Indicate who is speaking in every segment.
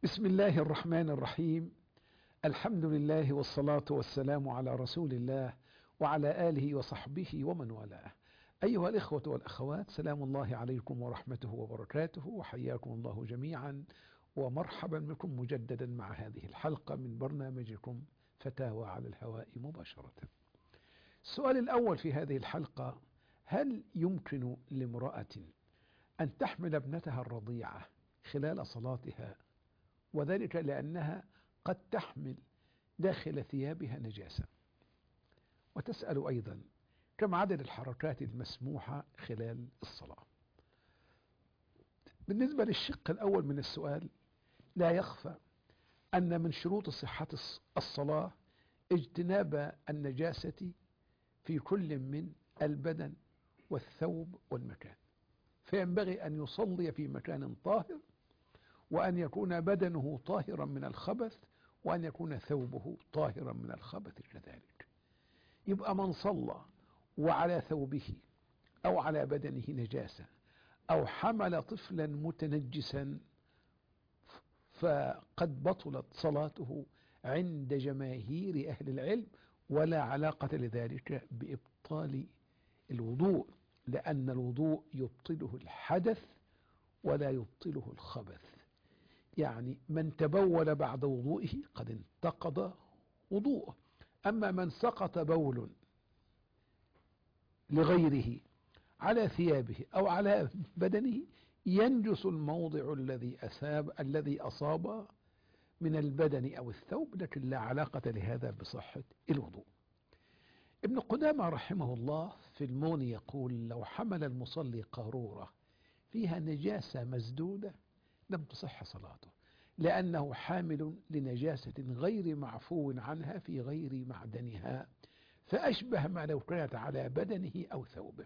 Speaker 1: بسم الله الرحمن الرحيم. الحمد لله والصلاة والسلام على رسول الله وعلى آله وصحبه ومن والاه. أيها الإخوة والأخوات، سلام الله عليكم ورحمته وبركاته، وحياكم الله جميعا ومرحبا بكم مجددا مع هذه الحلقة من برنامجكم فتاوى على الهواء مباشرة. السؤال الأول في هذه الحلقة: هل يمكن لامرأة أن تحمل ابنتها الرضيعة خلال صلاتها، وذلك لأنها قد تحمل داخل ثيابها نجاسة؟ وتسأل أيضا: كم عدد الحركات المسموحة خلال الصلاة؟ بالنسبة للشق الأول من السؤال، لا يخفى أن من شروط صحة الصلاة اجتناب النجاسة في كل من البدن والثوب والمكان، فينبغي أن يصلي في مكان طاهر، وأن يكون بدنه طاهرا من الخبث، وأن يكون ثوبه طاهرا من الخبث كذلك. يبقى من صلى وعلى ثوبه أو على بدنه نجاسة، أو حمل طفلا متنجسا، فقد بطلت صلاته عند جماهير أهل العلم، ولا علاقة لذلك بإبطال الوضوء، لأن الوضوء يبطله الحدث ولا يبطله الخبث. يعني من تبول بعد وضوئه قد انتقض وضوءه، أما من سقط بول لغيره على ثيابه أو على بدنه ينجس الموضع الذي أصاب من البدن أو الثوب، لكن لا علاقة لهذا بصحة الوضوء. ابن قدامة رحمه الله في المغني يقول: لو حمل المصلي قارورة فيها نجاسة مسدودة لم تصح صلاته، لأنه حامل لنجاسة غير معفو عنها في غير معدنها، فأشبه ما لو كانت على بدنه أو ثوبه.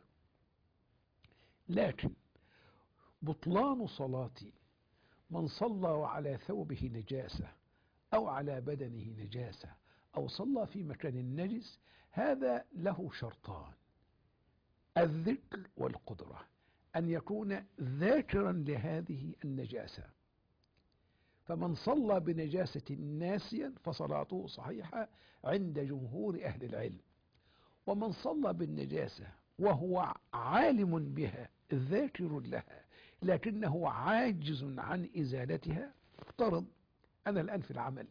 Speaker 1: لكن بطلان صلاة من صلى وعلى ثوبه نجاسة أو على بدنه نجاسة أو صلى في مكان نجس، هذا له شرطان: الذكر والقدرة، أن يكون ذاكرا لهذه النجاسة. فمن صلى بنجاسة ناسيا فصلاته صحيحة عند جمهور أهل العلم، ومن صلى بالنجاسة وهو عالم بها ذاكر لها لكنه عاجز عن إزالتها، افترض أنا الآن في العمل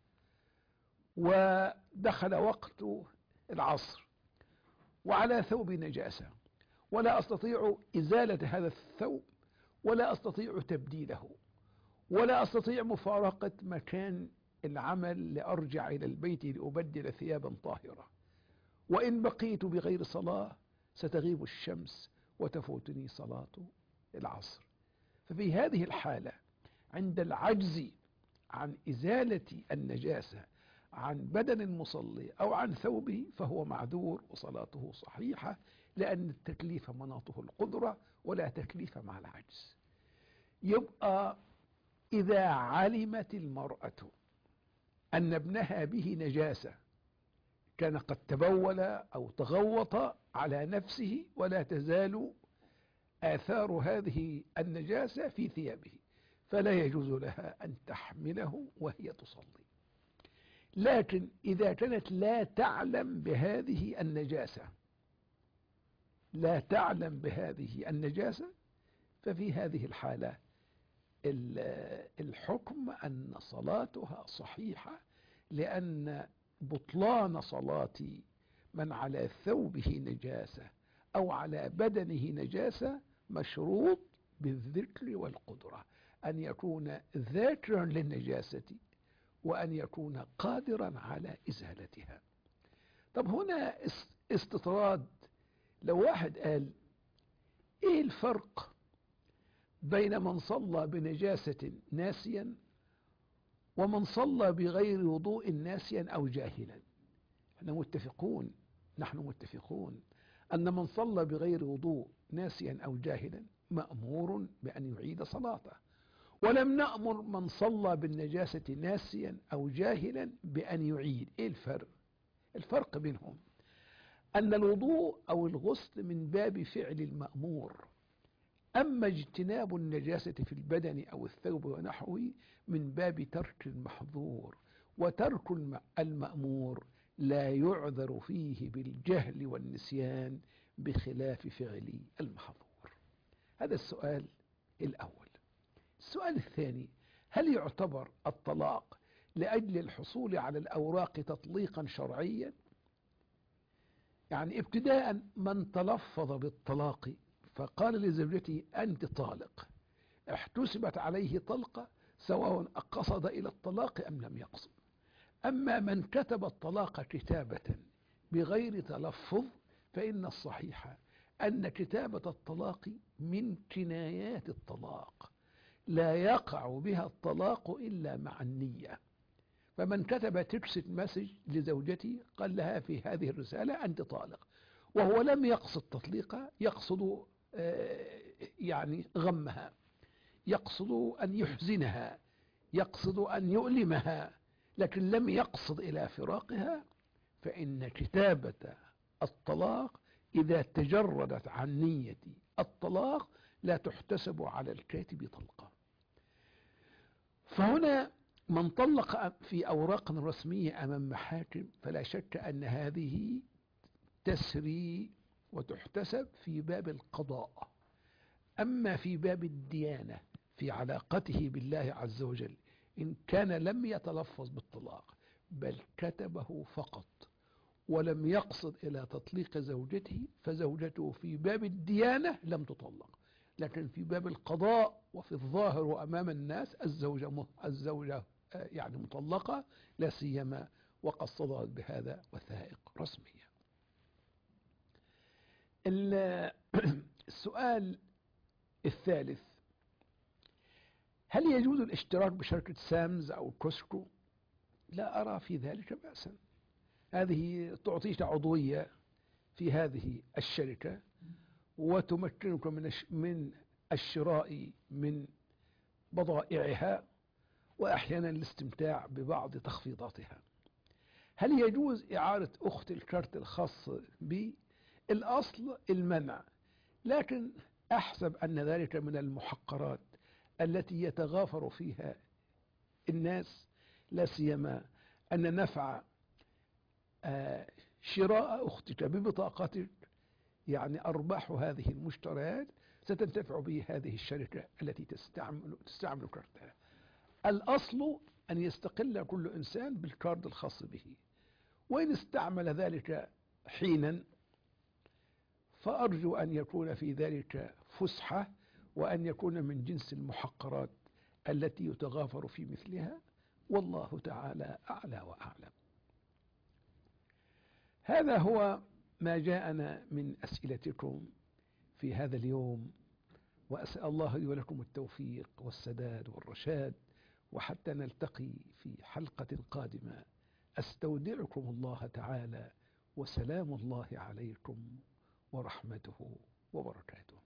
Speaker 1: ودخل وقت العصر وعلى ثوبي نجاسة، ولا أستطيع إزالة هذا الثوب، ولا أستطيع تبديله، ولا أستطيع مفارقة مكان العمل لأرجع إلى البيت لأبدل ثيابا طاهرة، وإن بقيت بغير صلاة ستغيب الشمس وتفوتني صلاة العصر. ففي هذه الحالة عند العجز عن إزالة النجاسة عن بدن المصلي أو عن ثوبه فهو معذور وصلاته صحيحة، لأن التكليف مناطه القدرة ولا تكليف مع العجز. يبقى إذا علمت المرأة أن ابنها به نجاسة، كان قد تبول أو تغوط على نفسه ولا تزال آثار هذه النجاسة في ثيابه، فلا يجوز لها أن تحمله وهي تصلي. لكن إذا كانت لا تعلم بهذه النجاسة ففي هذه الحالة الحكم أن صلاتها صحيحة، لأن بطلان صلاة من على ثوبه نجاسة أو على بدنه نجاسة مشروط بالذكر والقدرة، أن يكون ذاكرا للنجاسة وأن يكون قادرا على إزالتها. طب هنا استطراد، لو واحد قال: إيه الفرق بين من صلى بنجاسة ناسيا ومن صلى بغير وضوء ناسيا أو جاهلا؟ نحن متفقون أن من صلى بغير وضوء ناسيا أو جاهلا مأمور بأن يعيد صلاته، ولم نأمر من صلى بالنجاسة ناسيا أو جاهلا بأن يعيد. إيه الفرق؟ الفرق بينهم أن الوضوء أو الغسل من باب فعل المأمور، أما اجتناب النجاسة في البدن أو الثوب ونحوه من باب ترك المحظور، وترك المأمور لا يعذر فيه بالجهل والنسيان بخلاف فعل المحظور. هذا السؤال الأول. السؤال الثاني: هل يعتبر الطلاق لأجل الحصول على الأوراق تطليقا شرعيا؟ يعني ابتداء من تلفظ بالطلاق فقال لزوجته أنت طالق، احتسبت عليه طلقة سواء قصد إلى الطلاق أم لم يقصد. أما من كتب الطلاق كتابة بغير تلفظ فإن الصحيح أن كتابة الطلاق من كنايات الطلاق، لا يقع بها الطلاق إلا مع النية. فمن كتب تكست مسج لزوجته قال لها في هذه الرسالة أنت طالق، وهو لم يقصد تطليقها، يقصد يعني غمها، يقصد أن يحزنها، يقصد أن يؤلمها، لكن لم يقصد إلى فراقها، فإن كتابة الطلاق إذا تجردت عن نية الطلاق لا تحتسب على الكاتب طلقة. فهنا من طلق في أوراق رسمية أمام محاكم فلا شك أن هذه تسري وتحتسب في باب القضاء. أما في باب الديانة في علاقته بالله عز وجل، إن كان لم يتلفظ بالطلاق بل كتبه فقط ولم يقصد إلى تطليق زوجته، فزوجته في باب الديانة لم تطلق، لكن في باب القضاء وفي الظاهر وأمام الناس الزوجة يعني مطلقة، لا سيما وقد صدرت بهذا وثائق رسمية. السؤال الثالث: هل يجوز الاشتراك بشركة سامز أو كوسكو؟ لا أرى في ذلك بأسا. هذه تعطيك عضوية في هذه الشركة وتمكنك من الشراء من بضائعها وأحيانا الاستمتاع ببعض تخفيضاتها. هل يجوز إعارة أخت الكارت الخاص بي؟ الأصل المنع، لكن أحسب أن ذلك من المحقرات التي يتغافر فيها الناس، لا سيما أن نفع شراء أختك ببطاقتك يعني أرباح هذه المشتريات ستنتفع به هذه الشركة التي تستعمل كارتها. الأصل أن يستقل كل إنسان بالكارد الخاص به، وإن استعمل ذلك حينا فأرجو أن يكون في ذلك فسحة، وأن يكون من جنس المحقرات التي يتغافر في مثلها، والله تعالى أعلى وأعلم. هذا هو ما جاءنا من أسئلتكم في هذا اليوم، وأسأل الله لي ولكم التوفيق والسداد والرشاد، وحتى نلتقي في حلقة قادمة أستودعكم الله تعالى، وسلام الله عليكم ورحمته وبركاته.